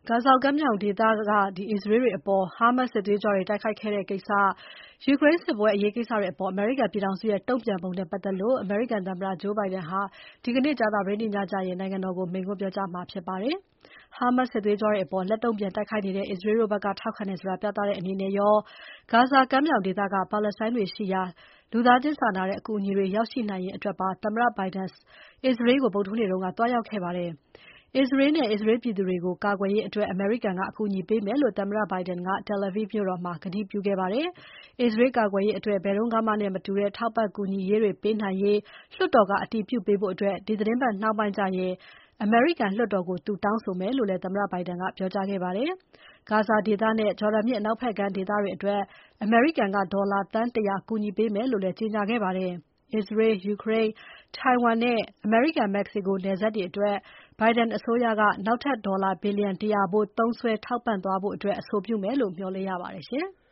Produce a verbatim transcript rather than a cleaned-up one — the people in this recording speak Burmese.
ဂါဇာကမ်းမြောင်ဒေသက အစ္စရေးတွေအပေါ် Hamas စစ်သွေးကြွတွေတိုက်ခိုက်ခဲ့တဲ့ကိစ္စ၊ ယူကရိန်းစစ်ပွဲအရေးကိစ္စတွေအပေါ် အမေရိကန်ပြည်ထောင်စုရဲ့ တုံ့ပြန်ပုံနဲ့ပတ်သက်လို့ အမေရိကန်သမ္မတ Joe Biden ဟာဒီကနေ့ ကြာသပတေးနေ့ညကျရင် နိုင်ငံတော်ကို မိန့်ခွန်းပြောကြားမှာဖြစ်ပါတယ်။ Hamas စစ်သွေးကြွတွေအပေါ် လက်တုံ့ပြန်တိုက်ခိုက်နေတဲ့ အစ္စရေးတို့ဘက်က ထောက်ခံတယ်ဆိုတာ ပြသတဲ့အနေနဲ့ရော၊ ဂါဇာကမ်းမြောင်ဒေသက ပါလက်စတိုင်းတွေရှိရာ လူသားချင်းစာနာတဲ့အကူအညီတွေ ရောက်ရှိနိုင်ရေးအတွက်ပါ သမ္မတ Biden အစ္စရေးကို ဗုဒ္ဓဟူးနေ့က သွားရောက်ခဲ့ပါတယ်။ အစ္စရေးနဲ့ အစ္စရေးပြည်သူတွေကို ကာကွယ်ရေးအတွက် အမေရိကန်က အကူအညီပေးမယ်လို့ သမ္မတ Biden က Tel Aviv မြို့တော်မှာ ကတိပြုခဲ့ပါတယ်။ အစ္စရေးကာကွယ်ရေးအတွက် ဘယ်တုန်းကမှနဲ့ မတူတဲ့ ထောက်ပံ့ကူညီရေးတွေပေးနိုင်ရေး လွှတ်တော်က အတည်ပြုပေးဖို့ ဒီသီတင်းပတ်နှောင်းပိုင်းကျရင် အမေရိကန်လွှတ်တော်ကို သူတောင်းဆိုမယ်လို့လည်း သမ္မတ Biden ကပြောကြားခဲ့ပါတယ်။ ဂါဇာဒေသနဲ့ ဂျော်ဒန်မြစ်အနောက်ဖက်ကမ်းဒေသတွေအတွက် အမေရိကန်က ဒေါ်လာသန်း ၁၀၀ ကူညီပေးမယ်လို့လည်း ကြေညာခဲ့ပါတယ်။ အစ္စရေး၊ ယူကရိန်း၊ ထိုင်ဝမ်နဲ့ အမေရိကန် မက္ကဆီကိုနယ်စပ်တွေအတွက် Biden အစိုးရက နောက်ထပ် ဒေါ်လာဘီလျံ ၁၀၀ ဖိုးသုံးစွဲထောက်ပံ့သွားဖို့ အဆိုပြုမယ်လို့ မျှော်လင့်ရပါတယ်ရှင်။